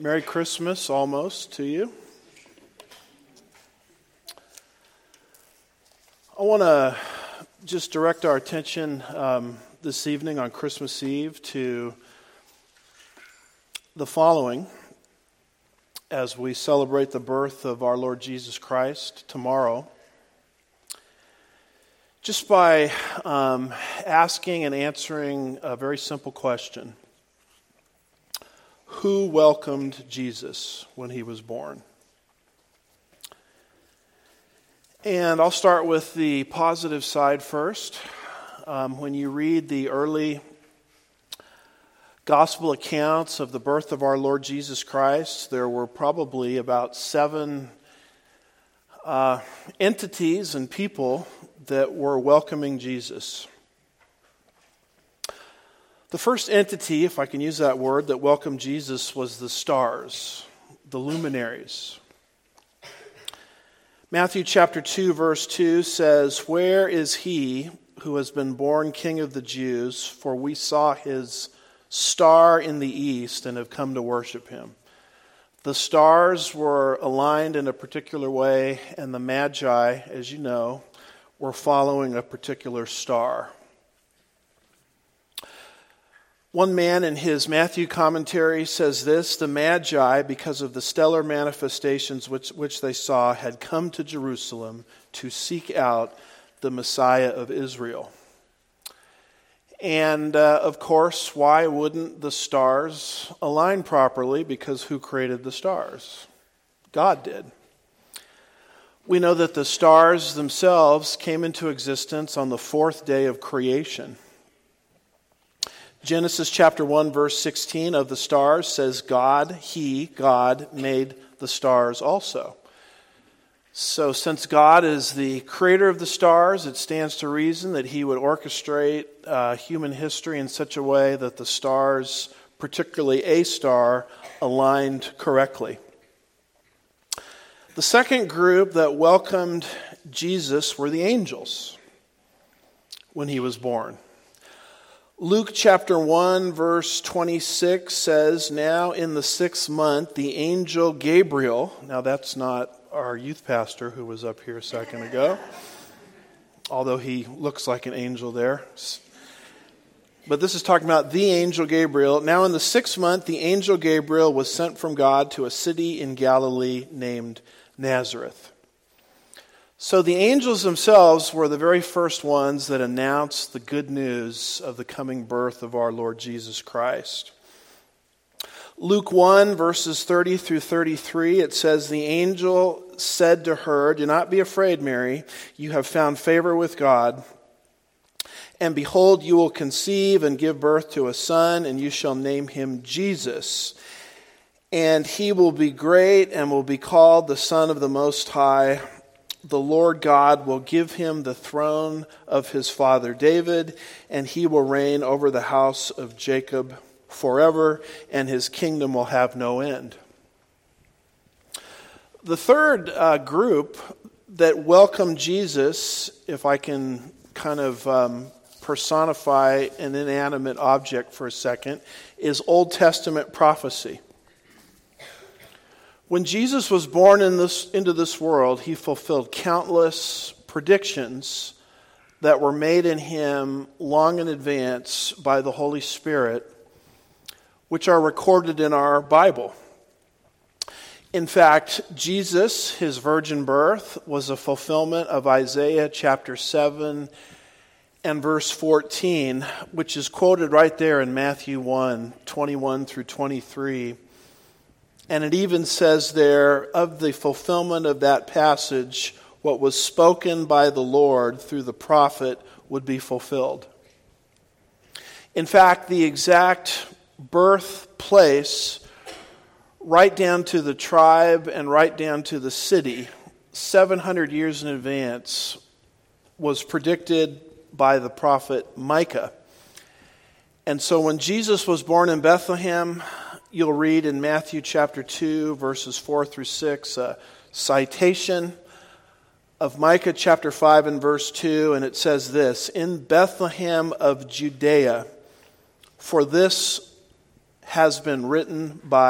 Merry Christmas almost to you. I want to just direct our attention this evening on Christmas Eve to the following as we celebrate the birth of our Lord Jesus Christ tomorrow. Just by asking and answering a very simple question. Who welcomed Jesus when he was born? And I'll start with the positive side first. When you read the early gospel accounts of the birth of our Lord Jesus Christ, there were probably about 7 entities and people that were welcoming Jesus. The first entity, if I can use that word, that welcomed Jesus was the stars, the luminaries. Matthew chapter 2, verse 2 says, "Where is he who has been born King of the Jews? For we saw his star in the east and have come to worship him." The stars were aligned in a particular way, and the Magi, as you know, were following a particular star. One man in his Matthew commentary says this: "The Magi, because of the stellar manifestations which they saw, had come to Jerusalem to seek out the Messiah of Israel." And of course, why wouldn't the stars align properly? Because who created the stars? God did. We know that the stars themselves came into existence on the 4th day of creation. Genesis chapter 1 verse 16 of the stars says God made the stars also. So since God is the creator of the stars, it stands to reason that he would orchestrate human history in such a way that the stars, particularly a star, aligned correctly. The second group that welcomed Jesus were the angels when he was born. Luke chapter 1 verse 26 says, "Now in the 6th month the angel Gabriel," now that's not our youth pastor who was up here a second ago, although he looks like an angel there. But this is talking about the angel Gabriel. "Now in the 6th month the angel Gabriel was sent from God to a city in Galilee named Nazareth." So the angels themselves were the very first ones that announced the good news of the coming birth of our Lord Jesus Christ. Luke 1, verses 30 through 33, it says, "The angel said to her, 'Do not be afraid, Mary. You have found favor with God. And behold, you will conceive and give birth to a son, and you shall name him Jesus. And he will be great and will be called the Son of the Most High. The Lord God will give him the throne of his father David, and he will reign over the house of Jacob forever, and his kingdom will have no end." The third group that welcomed Jesus, if I can kind of personify an inanimate object for a second, is Old Testament prophecy. When Jesus was born into this world, he fulfilled countless predictions that were made in him long in advance by the Holy Spirit, which are recorded in our Bible. In fact, Jesus, his virgin birth, was a fulfillment of Isaiah chapter 7 and verse 14, which is quoted right there in Matthew 1, 21 through 23. And it even says there, of the fulfillment of that passage, what was spoken by the Lord through the prophet would be fulfilled. In fact, the exact birthplace, right down to the tribe and right down to the city, 700 years in advance, was predicted by the prophet Micah. And so when Jesus was born in Bethlehem, you'll read in Matthew chapter 2, verses 4 through 6, a citation of Micah chapter 5 and verse 2, and it says this: "In Bethlehem of Judea, for this has been written by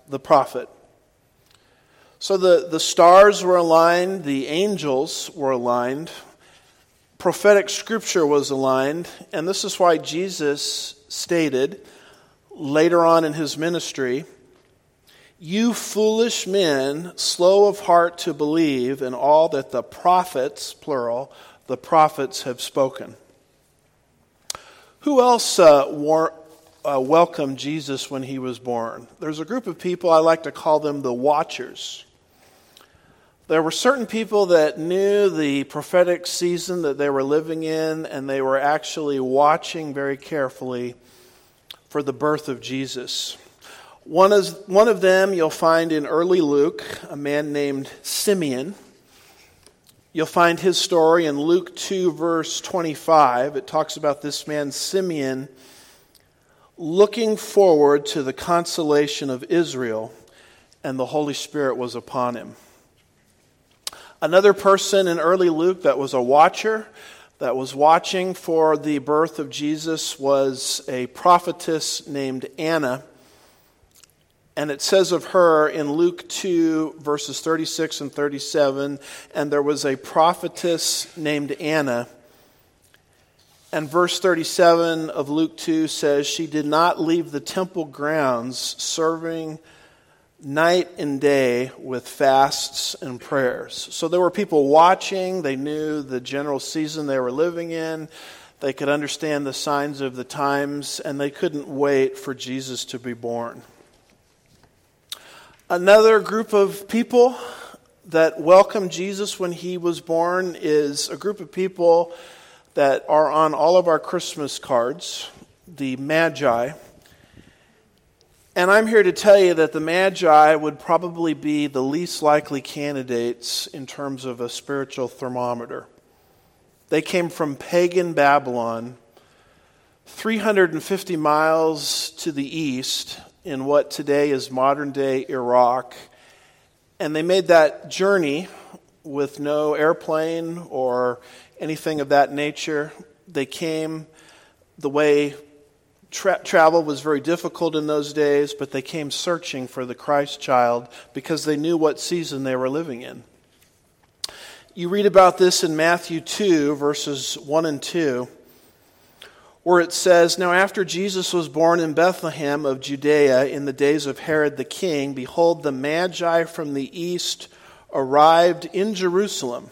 the prophet. So the stars were aligned, the angels were aligned, prophetic scripture was aligned, and this is why Jesus stated later on in his ministry, "You foolish men, slow of heart to believe in all that the prophets," plural, the prophets have spoken. Who else welcomed Jesus when he was born? There's a group of people, I like to call them the watchers. There were certain people that knew the prophetic season that they were living in, and they were actually watching very carefully for the birth of Jesus. One of them you'll find in early Luke, a man named Simeon. You'll find his story in Luke 2, verse 25. It talks about this man, Simeon, looking forward to the consolation of Israel, and the Holy Spirit was upon him. Another person in early Luke that was a watcher, that was watching for the birth of Jesus, was a prophetess named Anna. And it says of her in Luke 2, verses 36 and 37, "And there was a prophetess named Anna." And verse 37 of Luke 2 says, "She did not leave the temple grounds, serving night and day with fasts and prayers." So there were people watching. They knew the general season they were living in. They could understand the signs of the times, and they couldn't wait for Jesus to be born. Another group of people that welcomed Jesus when he was born is a group of people that are on all of our Christmas cards, the Magi. And I'm here to tell you that the Magi would probably be the least likely candidates in terms of a spiritual thermometer. They came from pagan Babylon, 350 miles to the east in what today is modern-day Iraq. And they made that journey with no airplane or anything of that nature. They came the way travel was very difficult in those days, but they came searching for the Christ child because they knew what season they were living in. You read about this in Matthew 2, verses 1 and 2, where it says, "Now after Jesus was born in Bethlehem of Judea in the days of Herod the king, behold, the Magi from the east arrived in Jerusalem,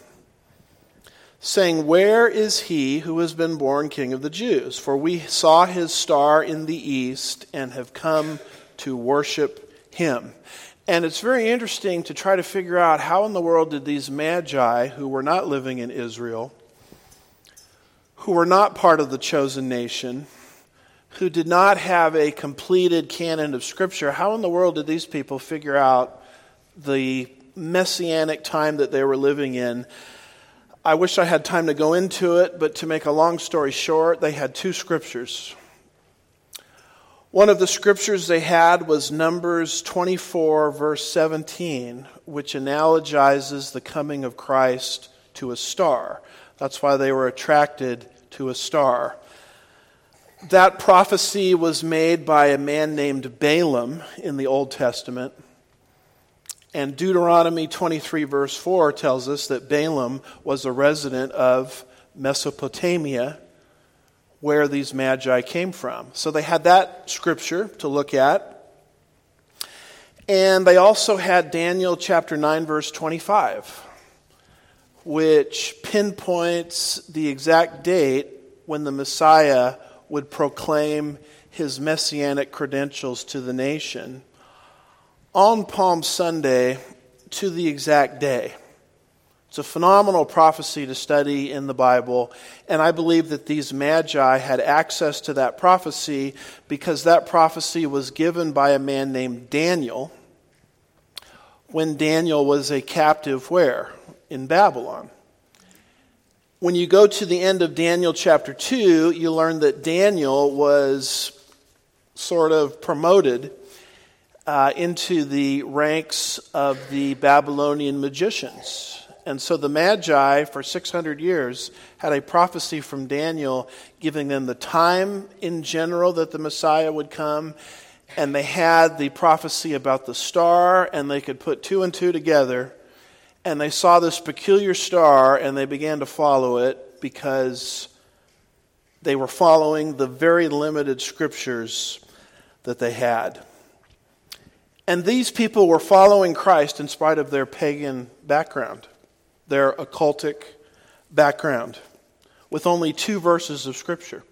saying, 'Where is he who has been born King of the Jews? For we saw his star in the east and have come to worship him.'" And it's very interesting to try to figure out how in the world did these Magi, who were not living in Israel, who were not part of the chosen nation, who did not have a completed canon of Scripture, how in the world did these people figure out the messianic time that they were living in? I wish I had time to go into it, but to make a long story short, they had two scriptures. One of the scriptures they had was Numbers 24, verse 17, which analogizes the coming of Christ to a star. That's why they were attracted to a star. That prophecy was made by a man named Balaam in the Old Testament. And Deuteronomy 23, verse 4 tells us that Balaam was a resident of Mesopotamia, where these Magi came from. So they had that scripture to look at. And they also had Daniel chapter 9, verse 25, which pinpoints the exact date when the Messiah would proclaim his messianic credentials to the nation on Palm Sunday to the exact day. It's a phenomenal prophecy to study in the Bible, and I believe that these Magi had access to that prophecy because that prophecy was given by a man named Daniel when Daniel was a captive where? In Babylon. When you go to the end of Daniel chapter 2, you learn that Daniel was sort of promoted into the ranks of the Babylonian magicians. And so the Magi, for 600 years, had a prophecy from Daniel giving them the time in general that the Messiah would come and they had the prophecy about the star, and they could put two and two together, and they saw this peculiar star, and they began to follow it because they were following the very limited scriptures that they had. And these people were following Christ in spite of their pagan background, their occultic background, with only 2 verses of Scripture.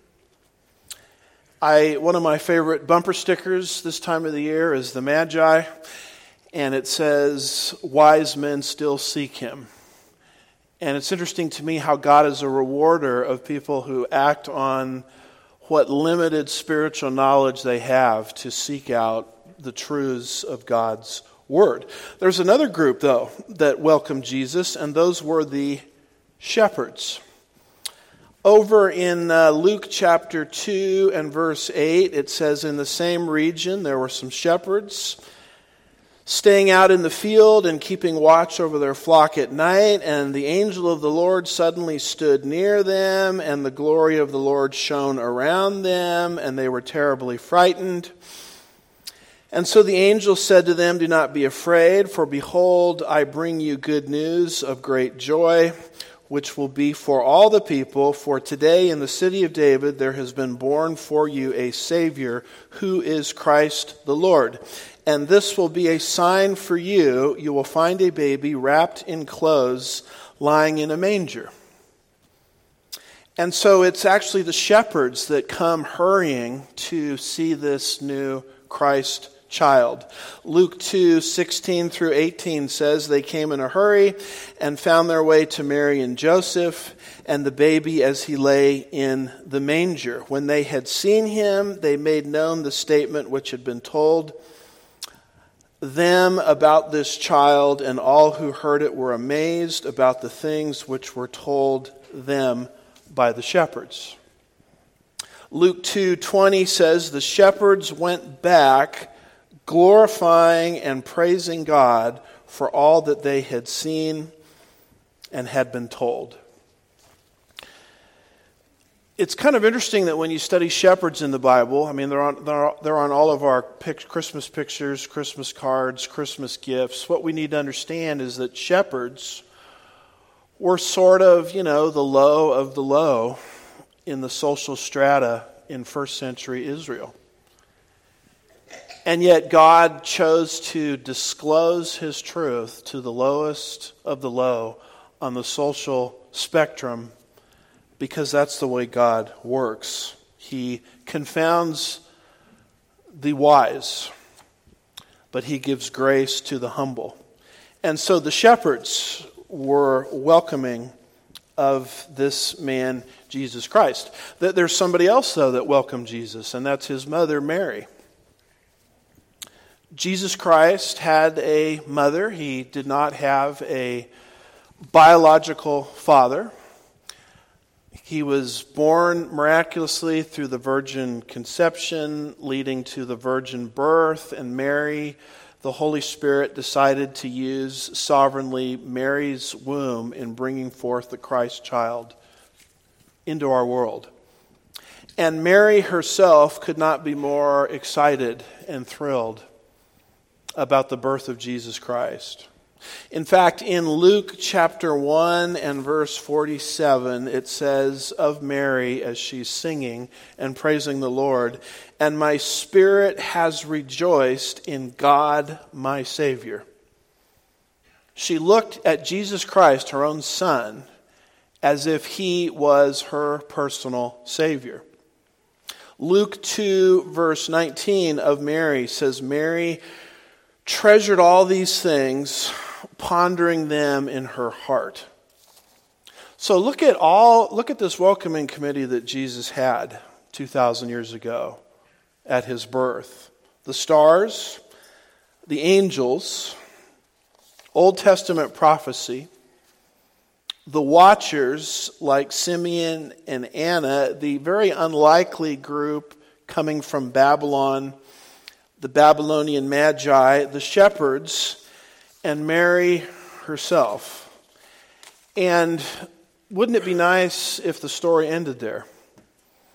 One of my favorite bumper stickers this time of the year is the Magi, and it says, "Wise men still seek him." And it's interesting to me how God is a rewarder of people who act on what limited spiritual knowledge they have to seek out the truths of God's Word. There's another group, though, that welcomed Jesus, and those were the shepherds. Over in Luke chapter 2 and verse 8, it says, "In the same region there were some shepherds staying out in the field and keeping watch over their flock at night, and the angel of the Lord suddenly stood near them, and the glory of the Lord shone around them, and they were terribly frightened. And so the angel said to them, 'Do not be afraid, for behold, I bring you good news of great joy, which will be for all the people. For today in the city of David there has been born for you a Savior, who is Christ the Lord. And this will be a sign for you. You will find a baby wrapped in clothes, lying in a manger.'" And so it's actually the shepherds that come hurrying to see this new Christ child. Luke 2:16 through 18 says, "They came in a hurry and found their way to Mary and Joseph and the baby as he lay in the manger. When they had seen him, they made known the statement which had been told them about this child, and all who heard it were amazed about the things which were told them by the shepherds." Luke 2:20 says, "The shepherds went back, glorifying and praising God for all that they had seen and had been told." It's kind of interesting that when you study shepherds in the Bible, I mean, they're on all of our Christmas pictures, Christmas cards, Christmas gifts. What we need to understand is that shepherds were sort of, the low of the low in the social strata in first century Israel. And yet God chose to disclose his truth to the lowest of the low on the social spectrum, because that's the way God works. He confounds the wise, but he gives grace to the humble. And so the shepherds were welcoming of this man, Jesus Christ. There's somebody else, though, that welcomed Jesus, and that's his mother, Mary. Jesus Christ had a mother. He did not have a biological father. He was born miraculously through the virgin conception, leading to the virgin birth, and Mary, the Holy Spirit, decided to use sovereignly Mary's womb in bringing forth the Christ child into our world. And Mary herself could not be more excited and thrilled about the birth of Jesus Christ. In fact, in Luke chapter 1 and verse 47, it says of Mary as she's singing and praising the Lord, "And my spirit has rejoiced in God my Savior." She looked at Jesus Christ, her own son, as if he was her personal Savior. Luke 2 verse 19 of Mary says, "Mary treasured all these things, pondering them in her heart." So look at this welcoming committee that Jesus had 2,000 years ago at his birth. The stars, the angels, Old Testament prophecy, the watchers like Simeon and Anna, the very unlikely group coming from Babylon, the Babylonian Magi, the shepherds, and Mary herself. And wouldn't it be nice if the story ended there?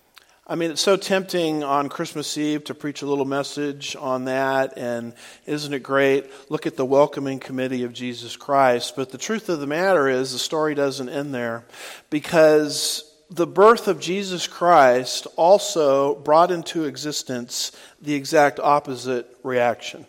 I mean, it's so tempting on Christmas Eve to preach a little message on that, and isn't it great? Look at the welcoming committee of Jesus Christ. But the truth of the matter is, the story doesn't end there, because the birth of Jesus Christ also brought into existence the exact opposite reaction.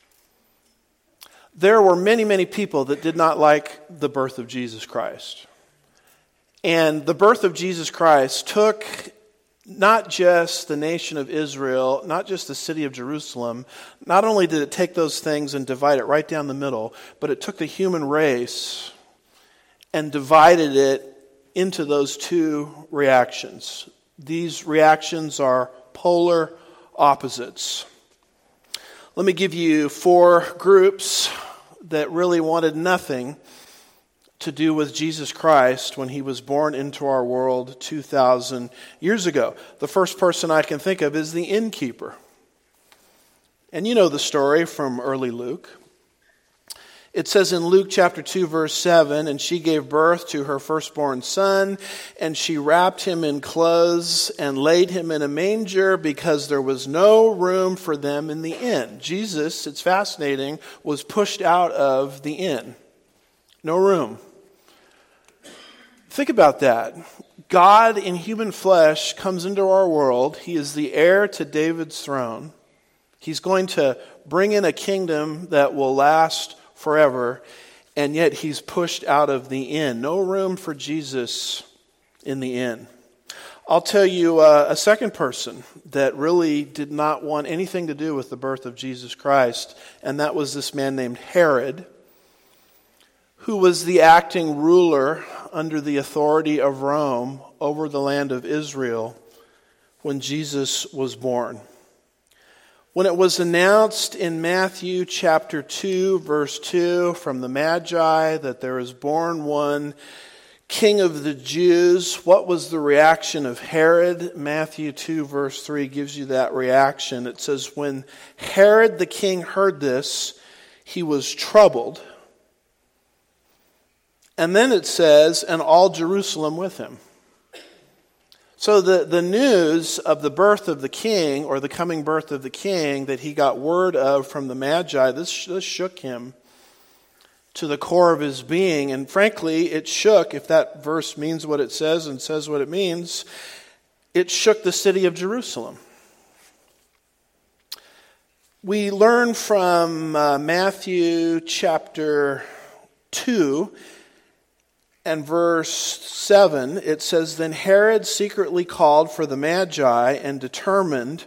There were many, many people that did not like the birth of Jesus Christ. And the birth of Jesus Christ took not just the nation of Israel, not just the city of Jerusalem. Not only did it take those things and divide it right down the middle, but it took the human race and divided it into those two reactions. These reactions are polar opposites. Let me give you 4 groups that really wanted nothing to do with Jesus Christ when he was born into our world 2,000 years ago. The first person I can think of is the innkeeper. And you know the story from early Luke. It says in Luke chapter 2, verse 7, "And she gave birth to her firstborn son, and she wrapped him in clothes and laid him in a manger because there was no room for them in the inn." Jesus, it's fascinating, was pushed out of the inn. No room. Think about that. God in human flesh comes into our world. He is the heir to David's throne. He's going to bring in a kingdom that will last forever, and yet he's pushed out of the inn. No room for Jesus in the inn. I'll tell you a second person that really did not want anything to do with the birth of Jesus Christ, and that was this man named Herod, who was the acting ruler under the authority of Rome over the land of Israel when Jesus was born. When it was announced in Matthew chapter 2, verse 2, from the Magi that there is born one King of the Jews, what was the reaction of Herod? Matthew 2, verse 3 gives you that reaction. It says, "When Herod the king heard this, he was troubled." And then it says, "and all Jerusalem with him." So the news of the birth of the king, or the coming birth of the king, that he got word of from the Magi, this shook him to the core of his being. And frankly, it shook, if that verse means what it says and says what it means, it shook the city of Jerusalem. We learn from Matthew chapter 2, and verse 7, it says, "Then Herod secretly called for the Magi and determined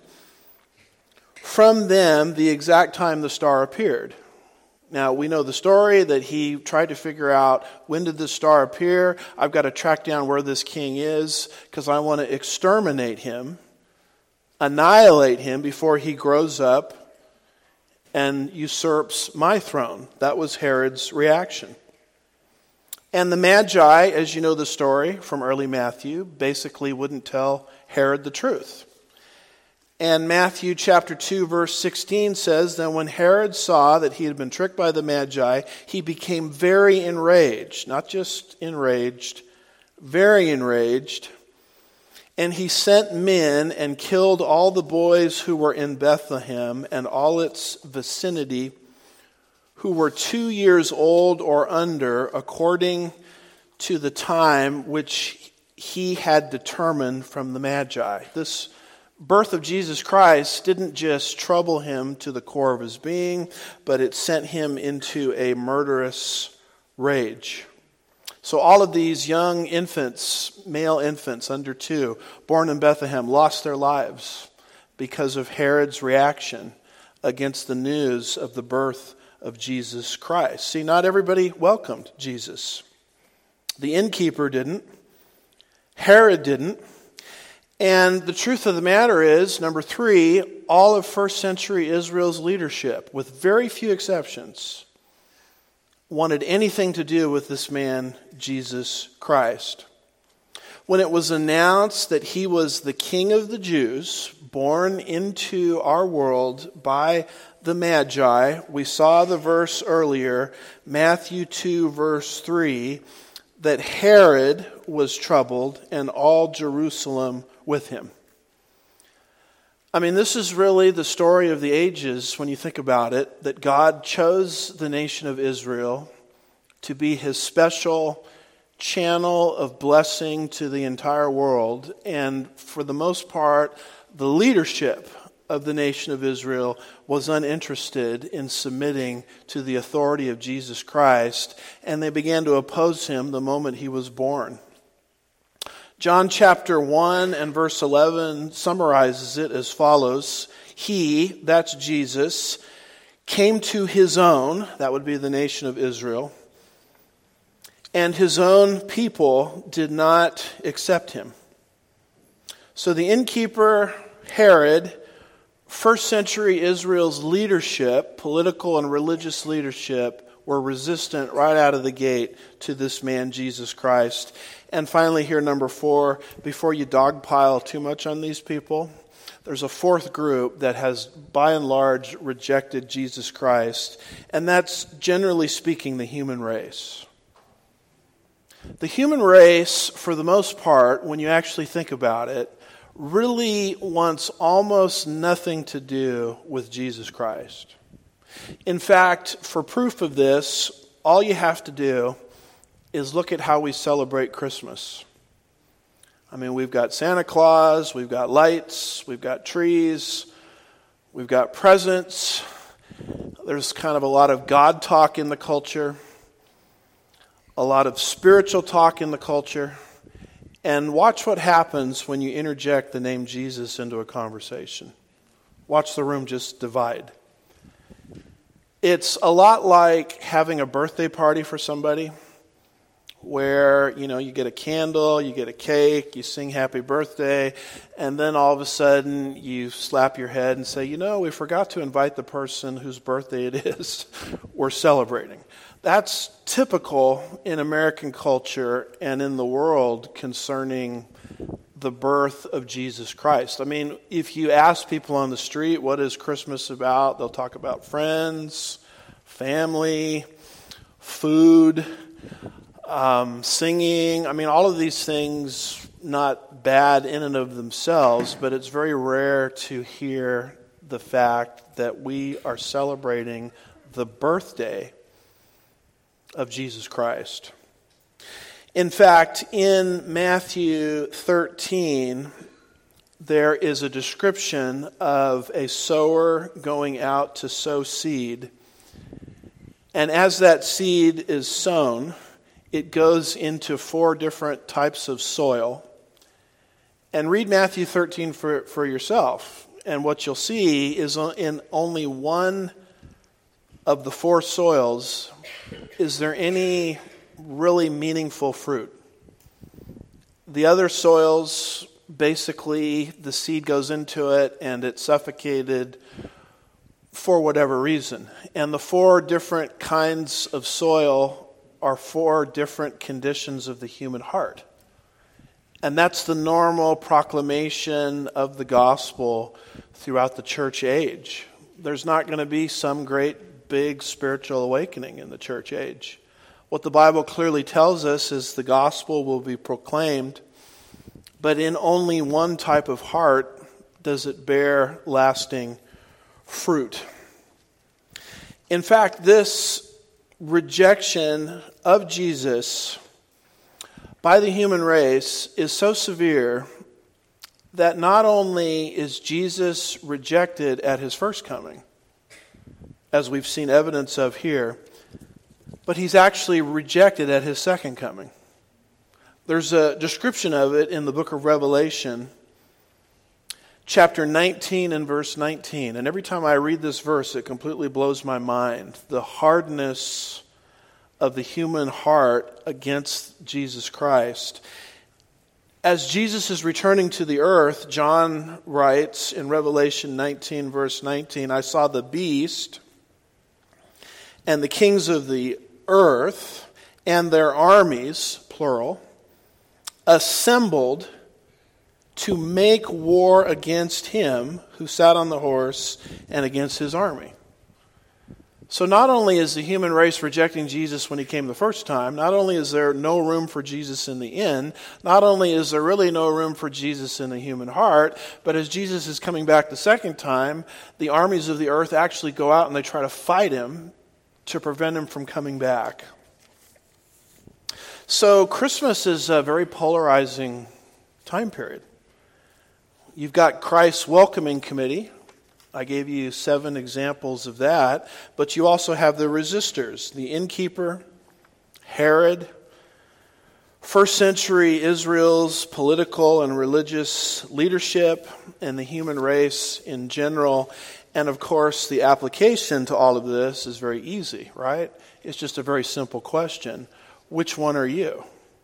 from them the exact time the star appeared." Now, we know the story that he tried to figure out, when did the star appear? I've got to track down where this king is because I want to exterminate him, annihilate him before he grows up and usurps my throne. That was Herod's reaction. And the Magi, as you know the story from early Matthew, basically wouldn't tell Herod the truth. And Matthew chapter 2, verse 16 says, "Then when Herod saw that he had been tricked by the Magi, he became very enraged." Not just enraged, very enraged. "And he sent men and killed all the boys who were in Bethlehem and all its vicinity, who were 2 years old or under, according to the time which he had determined from the Magi." This birth of Jesus Christ didn't just trouble him to the core of his being, but it sent him into a murderous rage. So all of these young infants, male infants under 2, born in Bethlehem, lost their lives because of Herod's reaction against the news of the birth of Jesus Christ. See, not everybody welcomed Jesus. The innkeeper didn't. Herod didn't. And the truth of the matter is, number 3, all of first century Israel's leadership, with very few exceptions, wanted anything to do with this man, Jesus Christ. When it was announced that he was the King of the Jews, born into our world by the Magi, we saw the verse earlier, Matthew 2, verse 3, that Herod was troubled and all Jerusalem with him. I mean, this is really the story of the ages when you think about it, that God chose the nation of Israel to be his special channel of blessing to the entire world. And for the most part, the leadership of the nation of Israel was uninterested in submitting to the authority of Jesus Christ, and they began to oppose him the moment he was born. John chapter 1 and verse 11 summarizes it as follows. He, that's Jesus, came to his own, that would be the nation of Israel, and his own people did not accept him. So the innkeeper, Herod, first century Israel's leadership, political and religious leadership, were resistant right out of the gate to this man, Jesus Christ. And finally here, number 4, before you dogpile too much on these people, there's a fourth group that has, by and large, rejected Jesus Christ, and that's, generally speaking, the human race. The human race, for the most part, when you actually think about it, really wants almost nothing to do with Jesus Christ. In fact, for proof of this, all you have to do is look at how we celebrate Christmas. I mean, we've got Santa Claus, we've got lights, we've got trees, we've got presents. There's kind of a lot of God talk in the culture, a lot of spiritual talk in the culture. And watch what happens when you interject the name Jesus into a conversation. Watch the room just divide. It's a lot like having a birthday party for somebody where, you get a candle, you get a cake, you sing happy birthday, and then all of a sudden you slap your head and say, we forgot to invite the person whose birthday it is we're celebrating. That's typical in American culture and in the world concerning the birth of Jesus Christ. I mean, if you ask people on the street, what is Christmas about? They'll talk about friends, family, food, singing. I mean, all of these things, not bad in and of themselves, but it's very rare to hear the fact that we are celebrating the birthday of Jesus Christ. In fact, in Matthew 13, there is a description of a sower going out to sow seed. And as that seed is sown, it goes into 4 different types of soil. And read Matthew 13 for yourself. And what you'll see is in only one of the 4 soils, is there any really meaningful fruit? The other soils, basically, the seed goes into it and it's suffocated for whatever reason. And the 4 different kinds of soil are 4 different conditions of the human heart. And that's the normal proclamation of the gospel throughout the church age. There's not going to be some great big spiritual awakening in the church age. What the Bible clearly tells us is the gospel will be proclaimed, but in only one type of heart does it bear lasting fruit. In fact, this rejection of Jesus by the human race is so severe that not only is Jesus rejected at his first coming, as we've seen evidence of here, but he's actually rejected at his second coming. There's a description of it in the book of Revelation, chapter 19 and verse 19. And every time I read this verse, it completely blows my mind. The hardness of the human heart against Jesus Christ. As Jesus is returning to the earth, John writes in Revelation 19, verse 19, I saw the beast and the kings of the earth and their armies, plural, assembled to make war against him who sat on the horse and against his army. So not only is the human race rejecting Jesus when he came the first time, not only is there no room for Jesus in the end, not only is there really no room for Jesus in the human heart, but as Jesus is coming back the second time, the armies of the earth actually go out and they try to fight him to prevent him from coming back. So Christmas is a very polarizing time period. You've got Christ's welcoming committee. I gave you 7 examples of that. But you also have the resistors, the innkeeper, Herod, first century Israel's political and religious leadership, and the human race in general. And of course, the application to all of this is very easy, right? It's just a very simple question. Which one are you?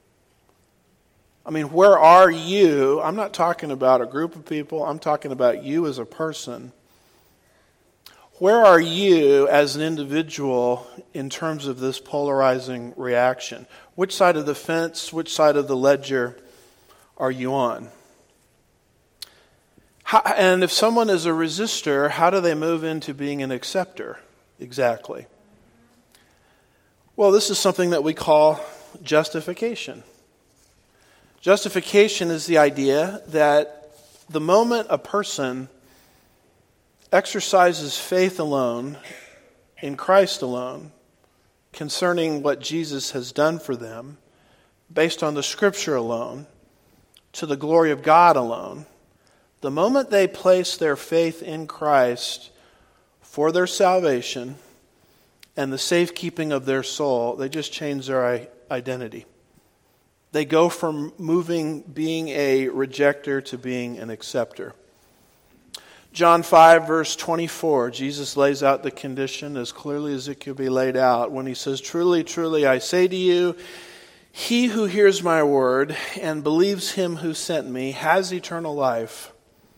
I mean, where are you? I'm not talking about a group of people. I'm talking about you as a person. Where are you as an individual in terms of this polarizing reaction? Which side of the fence, which side of the ledger are you on? And if someone is a resistor, how do they move into being an acceptor exactly? Well, this is something that we call justification. Justification is the idea that the moment a person exercises faith alone, in Christ alone, concerning what Jesus has done for them, based on the Scripture alone, to the glory of God alone, the moment they place their faith in Christ for their salvation and the safekeeping of their soul, they just change their identity. They go from being a rejecter to being an acceptor. John 5, verse 24, Jesus lays out the condition as clearly as it could be laid out when he says, "Truly, truly, I say to you, he who hears my word and believes him who sent me has eternal life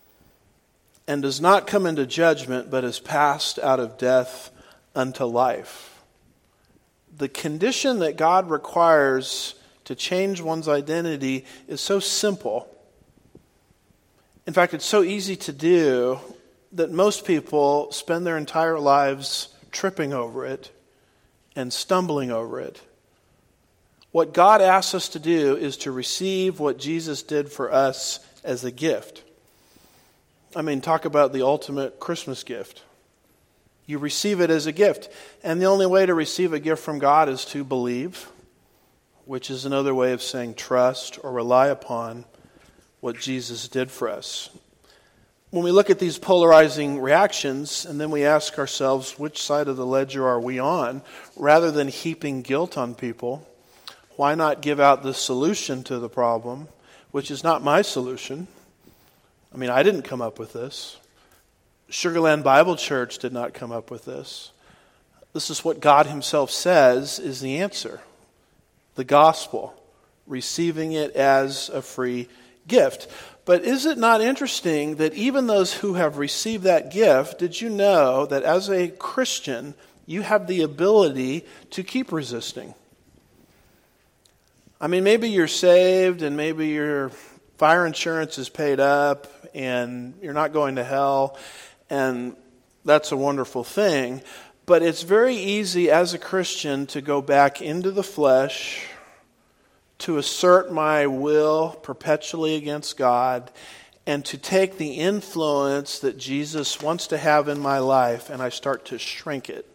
and does not come into judgment, but is passed out of death unto life." The condition that God requires to change one's identity is so simple. In fact, it's so easy to do that most people spend their entire lives tripping over it and stumbling over it. What God asks us to do is to receive what Jesus did for us as a gift. I mean, talk about the ultimate Christmas gift. You receive it as a gift. And the only way to receive a gift from God is to believe, which is another way of saying trust or rely upon what Jesus did for us. When we look at these polarizing reactions and then we ask ourselves, which side of the ledger are we on? Rather than heaping guilt on people, why not give out the solution to the problem, which is not my solution? I mean, I didn't come up with this. Sugarland Bible Church did not come up with this. This is what God himself says is the answer. The gospel, receiving it as a free gift. But is it not interesting that even those who have received that gift, did you know that as a Christian, you have the ability to keep resisting? I mean, maybe you're saved and maybe your fire insurance is paid up and you're not going to hell, and that's a wonderful thing. But it's very easy as a Christian to go back into the flesh, to assert my will perpetually against God, and to take the influence that Jesus wants to have in my life and I start to shrink it.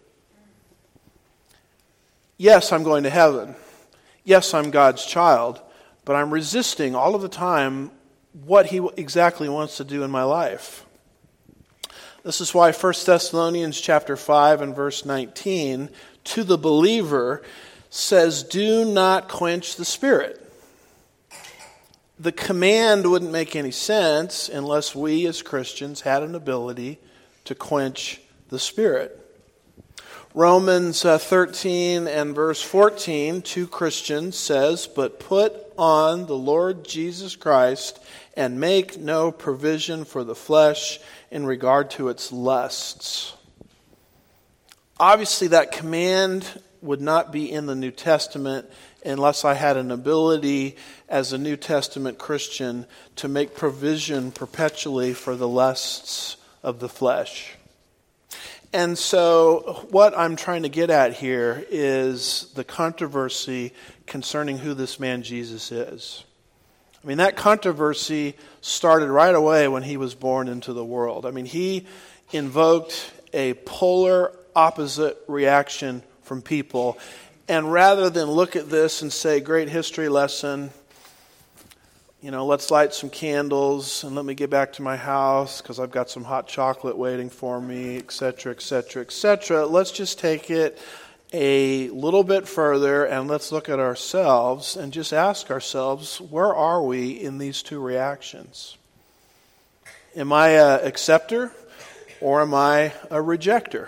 Yes, I'm going to heaven. Yes, I'm God's child, but I'm resisting all of the time what he exactly wants to do in my life. This is why 1 Thessalonians chapter 5 and verse 19 to the believer says, "Do not quench the Spirit." The command wouldn't make any sense unless we as Christians had an ability to quench the Spirit. Romans 13 and verse 14 to Christians says, "But put on the Lord Jesus Christ and make no provision for the flesh in regard to its lusts." Obviously, that command would not be in the New Testament unless I had an ability as a New Testament Christian to make provision perpetually for the lusts of the flesh. And so what I'm trying to get at here is the controversy concerning who this man Jesus is. I mean, that controversy started right away when he was born into the world. I mean, he invoked a polar opposite reaction from people. And rather than look at this and say, great history lesson, let's light some candles and let me get back to my house because I've got some hot chocolate waiting for me, etc., etc., etc. Let's just take it a little bit further and let's look at ourselves and just ask ourselves, where are we in these two reactions? Am I an acceptor or am I a rejecter?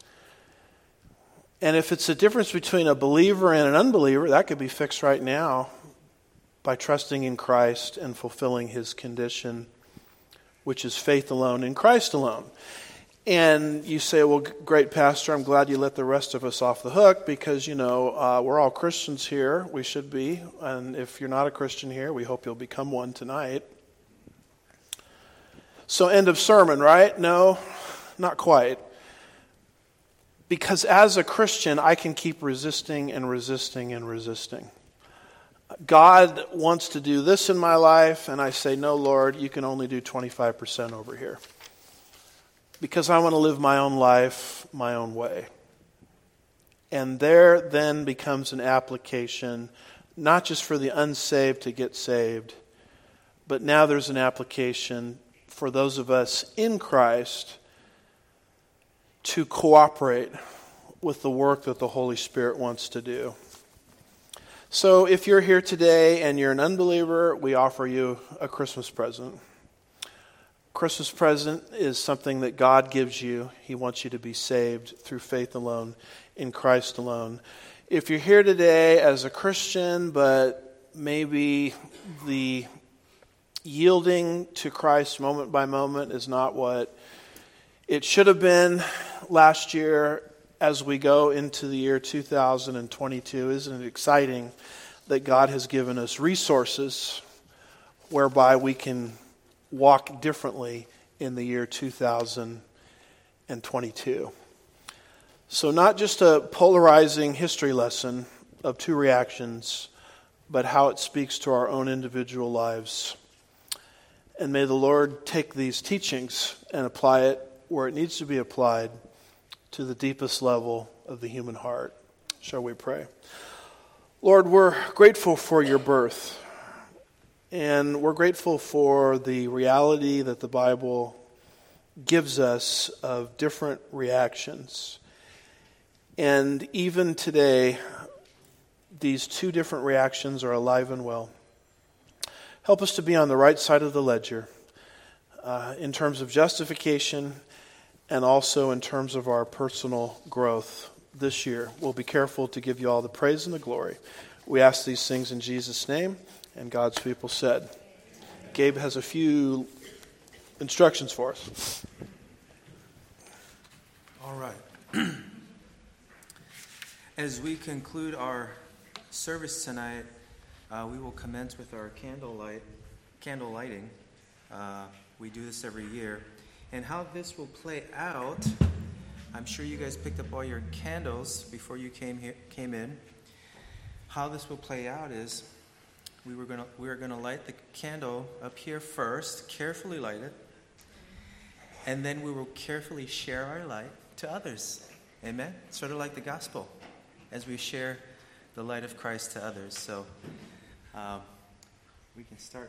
And if it's a difference between a believer and an unbeliever, that could be fixed right now by trusting in Christ and fulfilling his condition, which is faith alone in Christ alone. And you say, well, great, Pastor, I'm glad you let the rest of us off the hook because, we're all Christians here. We should be. And if you're not a Christian here, we hope you'll become one tonight. So end of sermon, right? No, not quite. Because as a Christian, I can keep resisting and resisting and resisting. God wants to do this in my life, and I say, no, Lord, you can only do 25% over here. Because I want to live my own life, my own way. And there then becomes an application, not just for the unsaved to get saved, but now there's an application for those of us in Christ to cooperate with the work that the Holy Spirit wants to do. So if you're here today and you're an unbeliever, we offer you a Christmas present. Christmas present is something that God gives you. He wants you to be saved through faith alone, in Christ alone. If you're here today as a Christian, but maybe the yielding to Christ moment by moment is not what it should have been last year as we go into the year 2022, isn't it exciting that God has given us resources whereby we can walk differently in the year 2022. So not just a polarizing history lesson of two reactions, but how it speaks to our own individual lives. And may the Lord take these teachings and apply it where it needs to be applied to the deepest level of the human heart. Shall we pray? Lord, we're grateful for your birth. And we're grateful for the reality that the Bible gives us of different reactions. And even today, these two different reactions are alive and well. Help us to be on the right side of the ledger in terms of justification and also in terms of our personal growth this year. We'll be careful to give you all the praise and the glory. We ask these things in Jesus' name. And God's people said. Gabe has a few instructions for us. All right. As we conclude our service tonight, we will commence with our candle lighting. We do this every year. And how this will play out, I'm sure you guys picked up all your candles before you came in. How this will play out is we are going to light the candle up here first, carefully light it, and then we will carefully share our light to others. Amen? Sort of like the gospel, as we share the light of Christ to others. So we can start.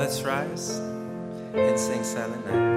Let's rise and sing Silent Night.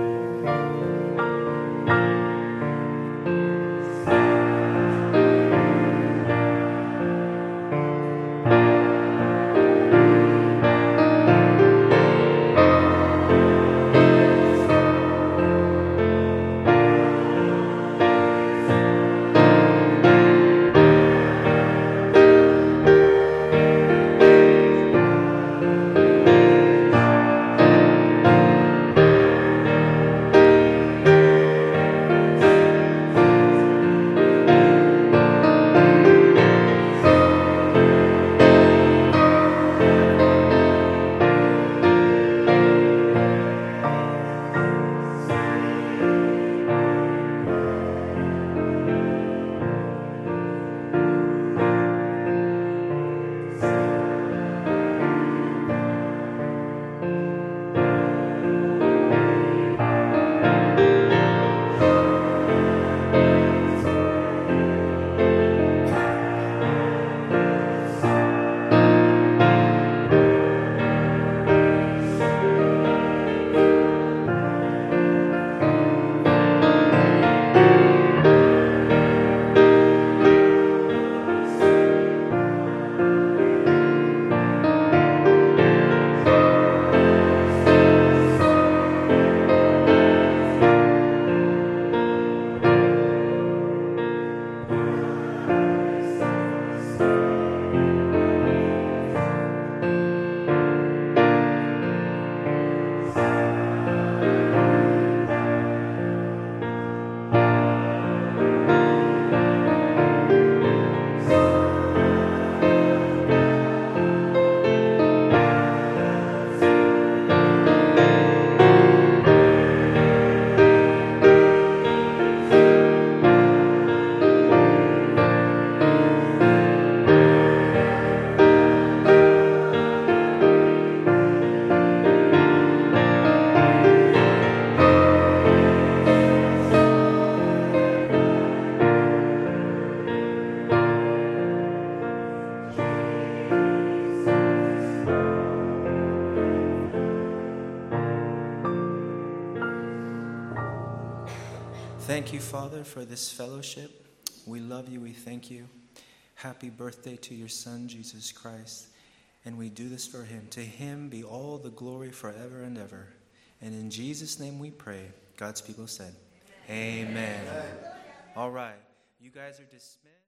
Thank you, Father, for this fellowship. We love you. We thank you. Happy birthday to your Son, Jesus Christ. And we do this for him. To him be all the glory forever and ever. And in Jesus' name we pray. God's people said, Amen. Amen. All right. You guys are dismissed.